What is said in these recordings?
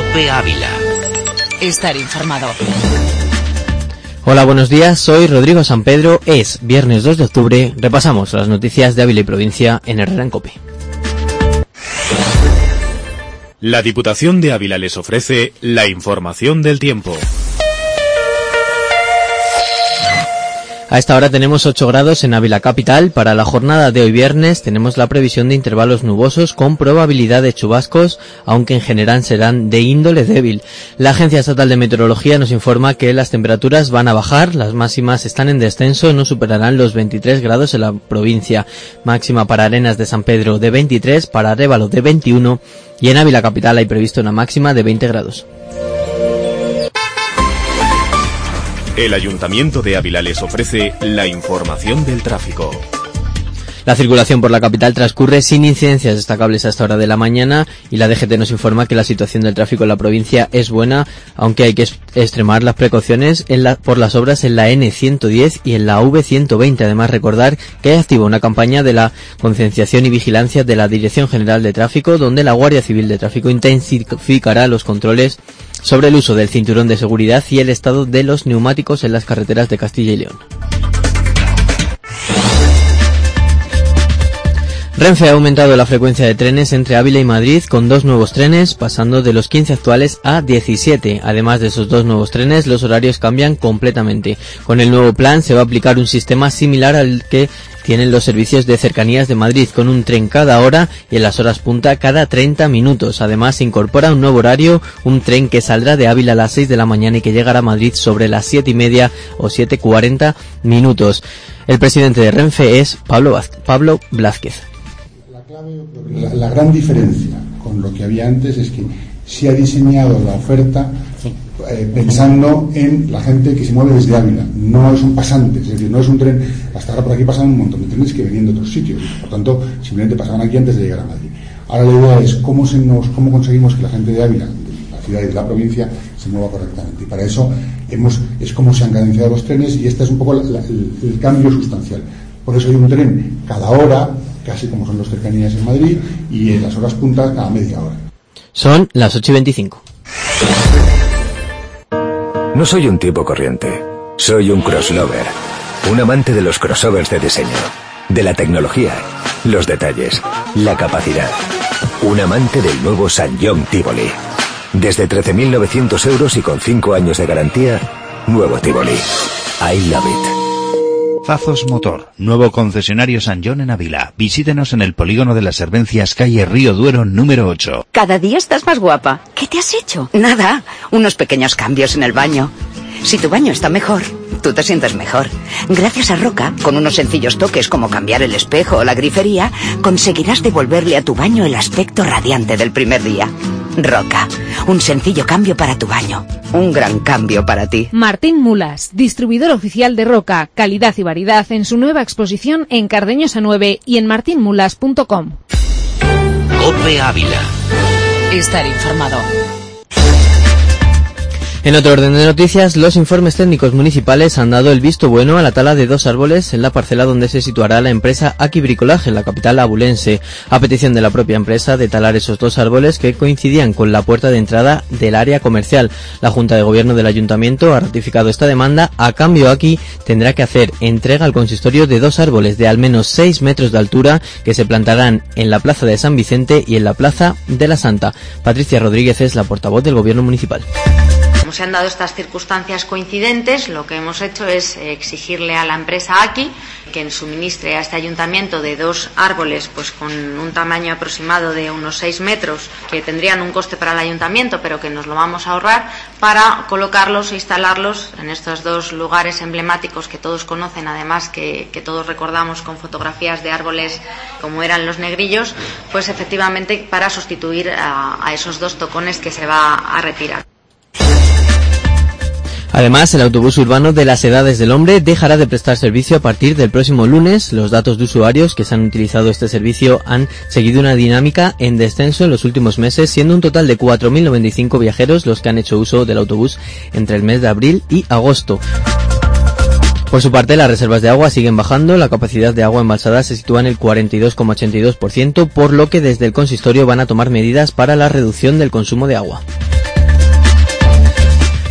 COPE Ávila. Estar informado. Hola, buenos días, soy Rodrigo San Pedro, es viernes 2 de octubre, repasamos las noticias de Ávila y provincia en Herrera en COPE. La Diputación de Ávila les ofrece la información del tiempo. A esta hora tenemos 8 grados en Ávila capital. Para la jornada de hoy viernes tenemos la previsión de intervalos nubosos con probabilidad de chubascos, aunque en general serán de índole débil. La Agencia Estatal de Meteorología nos informa que las temperaturas van a bajar, las máximas están en descenso, no superarán los 23 grados en la provincia. Máxima para Arenas de San Pedro de 23, para Arévalo de 21 y en Ávila capital hay previsto una máxima de 20 grados. El Ayuntamiento de Ávila les ofrece la información del tráfico. La circulación por la capital transcurre sin incidencias destacables a esta hora de la mañana y la DGT nos informa que la situación del tráfico en la provincia es buena, aunque hay que extremar las precauciones por las obras en la N110 y en la V120. Además, recordar que hay activa una campaña de la concienciación y vigilancia de la Dirección General de Tráfico, donde la Guardia Civil de Tráfico intensificará los controles sobre el uso del cinturón de seguridad y el estado de los neumáticos en las carreteras de Castilla y León. Renfe ha aumentado la frecuencia de trenes entre Ávila y Madrid con 2 nuevos trenes, pasando de los 15 actuales a 17. Además de esos 2 nuevos trenes, los horarios cambian completamente. Con el nuevo plan se va a aplicar un sistema similar al que tienen los servicios de cercanías de Madrid, con un tren cada hora y en las horas punta cada 30 minutos. Además, se incorpora un nuevo horario, un tren que saldrá de Ávila a las 6 de la mañana y que llegará a Madrid sobre las 7:30 o 7:40 minutos. El presidente de Renfe es Pablo Blázquez. La gran diferencia con lo que había antes es que se ha diseñado la oferta pensando en la gente que se mueve desde Ávila. No es un pasante, es decir, no es un tren. Hasta ahora por aquí pasan un montón de trenes que venían de otros sitios, por tanto simplemente pasaban aquí antes de llegar a Madrid. Ahora la idea es cómo conseguimos que la gente de Ávila, de la ciudad y de la provincia, se mueva correctamente, y para eso es como se han cadenciado los trenes, y este es un poco el cambio sustancial. Por eso hay un tren cada hora, casi como son los cercanías en Madrid, y en las horas puntas cada media hora. Son las 8:25. No soy un tipo corriente, soy un crosslover, un amante de los crossovers de diseño, de la tecnología, los detalles, la capacidad, un amante del nuevo Sanyong Tivoli. Desde 13.900 euros y con 5 años de garantía, nuevo Tivoli. I love it. Zazos Motor, nuevo concesionario Sanyong en Ávila. Visítenos en el polígono de las Servencias, calle Río Duero, número 8. Cada día estás más guapa. ¿Qué te has hecho? Nada, unos pequeños cambios en el baño. Si tu baño está mejor, tú te sientes mejor. Gracias a Roca, con unos sencillos toques como cambiar el espejo o la grifería, conseguirás devolverle a tu baño el aspecto radiante del primer día. Roca, un sencillo cambio para tu baño, un gran cambio para ti. Martín Mulas, distribuidor oficial de Roca, calidad y variedad en su nueva exposición en Cardeñosa 9 y en martinmulas.com. COPE Ávila. Estar informado. En otro orden de noticias, los informes técnicos municipales han dado el visto bueno a la tala de 2 árboles en la parcela donde se situará la empresa Aki Bricolaje, en la capital abulense, a petición de la propia empresa de talar esos 2 árboles que coincidían con la puerta de entrada del área comercial. La Junta de Gobierno del Ayuntamiento ha ratificado esta demanda. A cambio, Aki tendrá que hacer entrega al consistorio de 2 árboles de al menos 6 metros de altura que se plantarán en la plaza de San Vicente y en la plaza de la Santa. Patricia Rodríguez es la portavoz del Gobierno municipal. Como se han dado estas circunstancias coincidentes, lo que hemos hecho es exigirle a la empresa Aki que suministre a este ayuntamiento de 2 árboles pues con un tamaño aproximado de unos 6 metros, que tendrían un coste para el ayuntamiento, pero que nos lo vamos a ahorrar, para colocarlos e instalarlos en estos 2 lugares emblemáticos que todos conocen, además que todos recordamos con fotografías de árboles como eran los negrillos, pues efectivamente para sustituir a esos 2 tocones que se va a retirar. Además, el autobús urbano de las Edades del Hombre dejará de prestar servicio a partir del próximo lunes. Los datos de usuarios que se han utilizado este servicio han seguido una dinámica en descenso en los últimos meses, siendo un total de 4.095 viajeros los que han hecho uso del autobús entre el mes de abril y agosto. Por su parte, las reservas de agua siguen bajando. La capacidad de agua embalsada se sitúa en el 42,82%, por lo que desde el consistorio van a tomar medidas para la reducción del consumo de agua.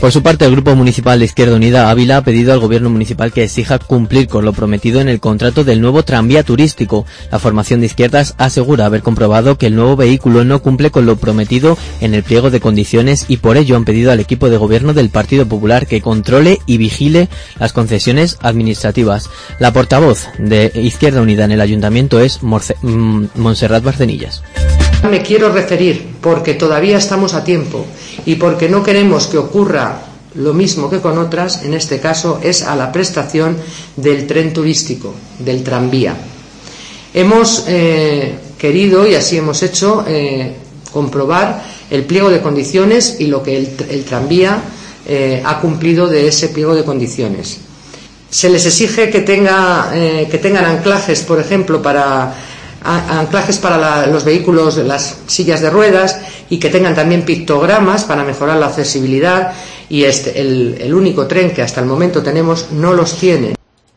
Por su parte, el Grupo Municipal de Izquierda Unida Ávila ha pedido al Gobierno municipal que exija cumplir con lo prometido en el contrato del nuevo tranvía turístico. La formación de izquierdas asegura haber comprobado que el nuevo vehículo no cumple con lo prometido en el pliego de condiciones y por ello han pedido al equipo de gobierno del Partido Popular que controle y vigile las concesiones administrativas. La portavoz de Izquierda Unida en el Ayuntamiento es Montserrat Barcenillas. Me quiero referir, porque todavía estamos a tiempo y porque no queremos que ocurra lo mismo que con otras, en este caso es a la prestación del tren turístico, del tranvía. Hemos querido, y así hemos hecho, comprobar el pliego de condiciones y lo que el tranvía ha cumplido de ese pliego de condiciones. Se les exige que tengan anclajes, por ejemplo, anclajes para los vehículos, las sillas de ruedas, y que tengan también pictogramas para mejorar la accesibilidad, y el único tren que hasta el momento tenemos no los tiene.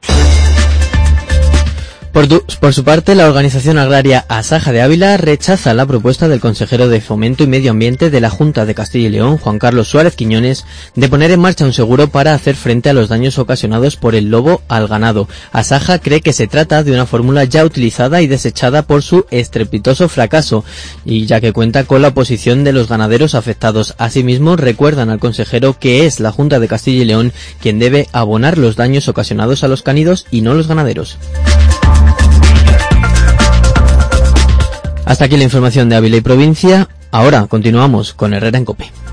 Por su parte, la organización agraria Asaja de Ávila rechaza la propuesta del consejero de Fomento y Medio Ambiente de la Junta de Castilla y León, Juan Carlos Suárez Quiñones, de poner en marcha un seguro para hacer frente a los daños ocasionados por el lobo al ganado. Asaja cree que se trata de una fórmula ya utilizada y desechada por su estrepitoso fracaso, y ya que cuenta con la oposición de los ganaderos afectados. Asimismo, recuerdan al consejero que es la Junta de Castilla y León quien debe abonar los daños ocasionados a los cánidos y no los ganaderos. Hasta aquí la información de Ávila y provincia. Ahora continuamos con Herrera en COPE.